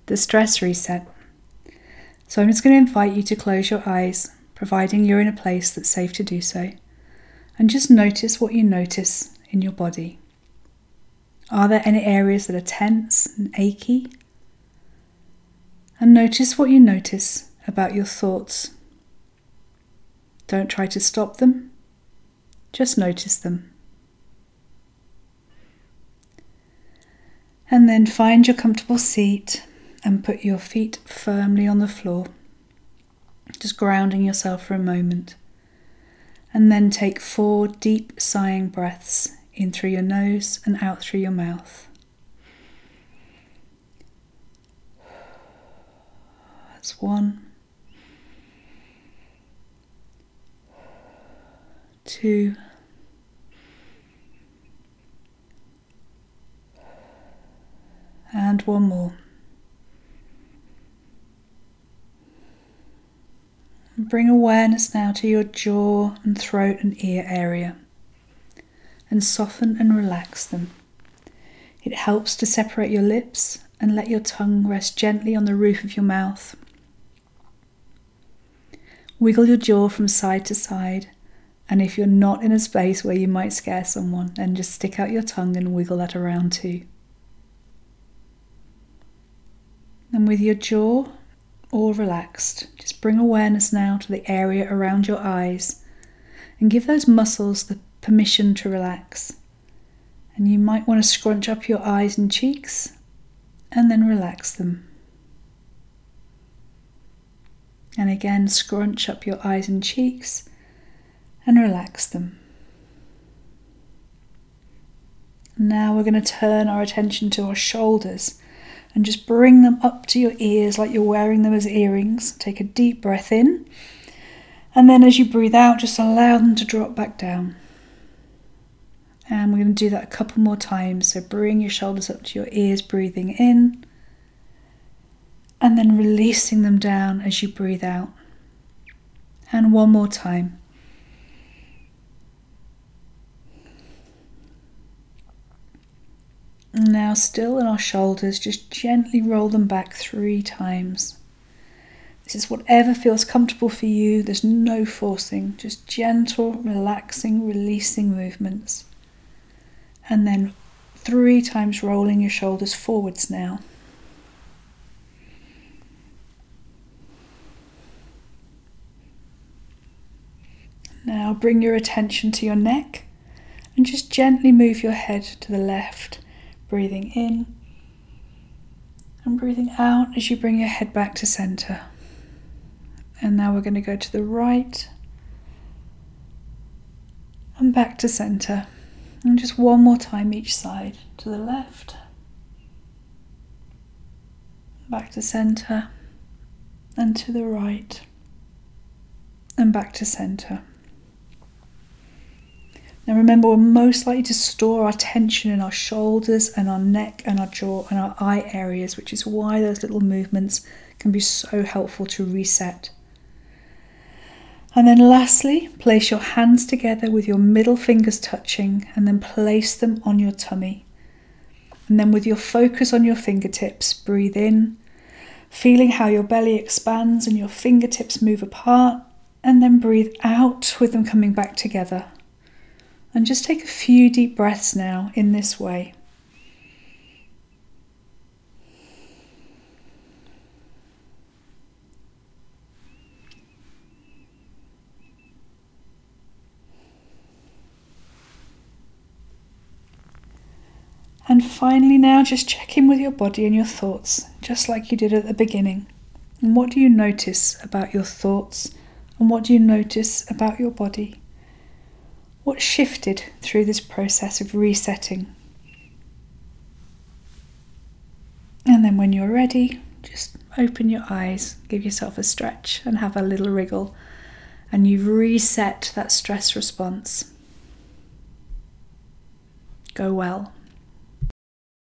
the stress reset. So I'm just going to invite you to close your eyes, providing you're in a place that's safe to do so, and just notice what you notice in your body. Are there any areas that are tense and achy? And notice what you notice about your thoughts. Don't try to stop them, just notice them. And then find your comfortable seat and put your feet firmly on the floor, just grounding yourself for a moment. And then take 4 deep sighing breaths in through your nose and out through your mouth. That's 1, 2, and 1 more. Bring awareness now to your jaw and throat and ear area, and soften and relax them. It helps to separate your lips and let your tongue rest gently on the roof of your mouth. Wiggle your jaw from side to side, and if you're not in a space where you might scare someone, then just stick out your tongue and wiggle that around too. And with your jaw all relaxed, just bring awareness now to the area around your eyes and give those muscles the permission to relax. And you might want to scrunch up your eyes and cheeks and then relax them. And again, scrunch up your eyes and cheeks and relax them. Now we're going to turn our attention to our shoulders and just bring them up to your ears like you're wearing them as earrings. Take a deep breath in, and then as you breathe out, just allow them to drop back down. And we're going to do that a couple more times. So bring your shoulders up to your ears, breathing in, and then releasing them down as you breathe out. And 1 more time. Now still in our shoulders, just gently roll them back 3 times. This is whatever feels comfortable for you. There's no forcing, just gentle, relaxing, releasing movements. And then 3 times rolling your shoulders forwards now. Now bring your attention to your neck and just gently move your head to the left. Breathing in and breathing out as you bring your head back to center. And now we're going to go to the right and back to center. And just 1 more time each side. To the left, back to center, and to the right, and back to center. Now remember, we're most likely to store our tension in our shoulders and our neck and our jaw and our eye areas, which is why those little movements can be so helpful to reset. And then lastly, place your hands together with your middle fingers touching, and then place them on your tummy. And then with your focus on your fingertips, breathe in, feeling how your belly expands and your fingertips move apart, and then breathe out with them coming back together. And just take a few deep breaths now in this way. And finally now, just check in with your body and your thoughts, just like you did at the beginning. And what do you notice about your thoughts? And what do you notice about your body? What shifted through this process of resetting? And then when you're ready, just open your eyes, give yourself a stretch and have a little wriggle. And you've reset that stress response. Go well.